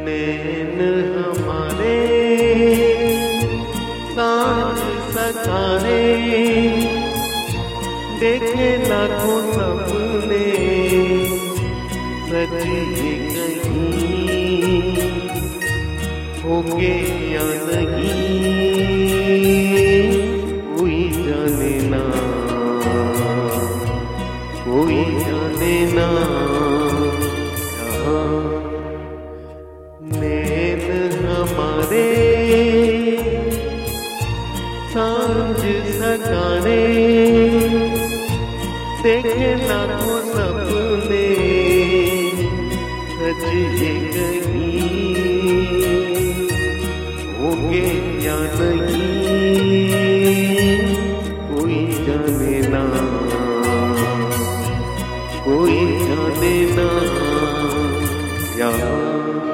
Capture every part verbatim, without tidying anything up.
नैन हमारे सांझ सतारे, देखे लाखों सपने सजे कहीं, होगे या नहीं कोई जाने ना, कोई जाने ना। नैन हमारे सांझ सतारे, देखे लाखों सपने सजे कहीं, होंगे या नहीं कोई जाने ना, कोई जाने ना। यहाँ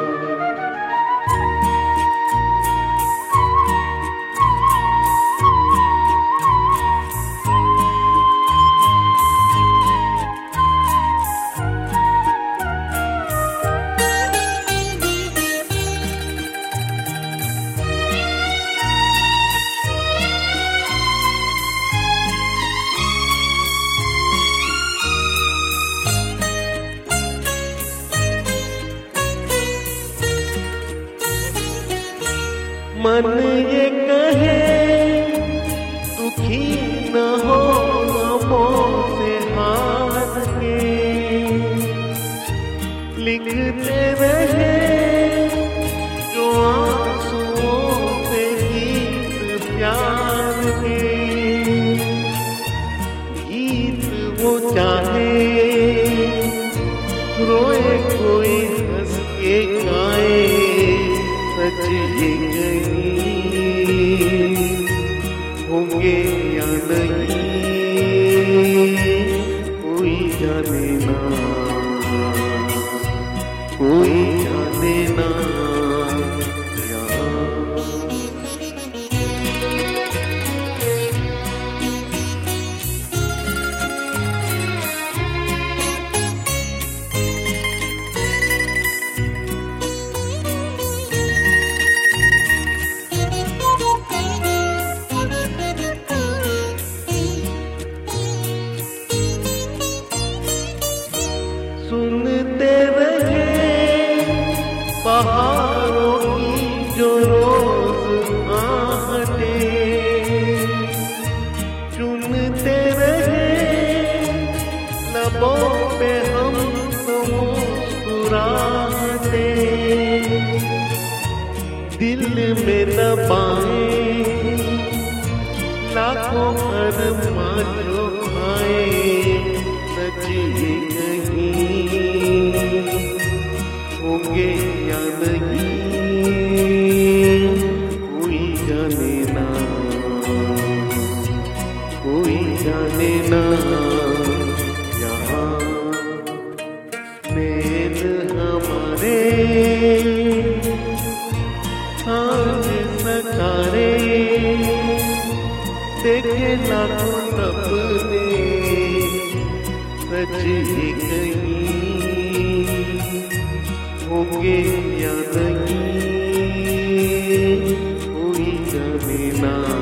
मन ये कहे दुखी न हो गमों से हार के, लिखते रहे जो आंसुओं से गीत प्यार के। गीत वो चाहे रोए कोई हंस के गाए, सच ये होंगे या नहीं कोई जाने ना, कोई जाने ना। सुनते रहे बहारों की जो रोज आहटे, चुनते रहे लबों पे हम तो मुस्कुराते, दिल में दबाए लाखों अरमां जो आए, सच्ची होंगे या नहीं कोई जाने ना, कोई जाने ना। यहाँ नैन हमारे सांझ सतारे, देखे लाखों सपने सजे कहीं, होंगे या नहीं कोई जाने ना।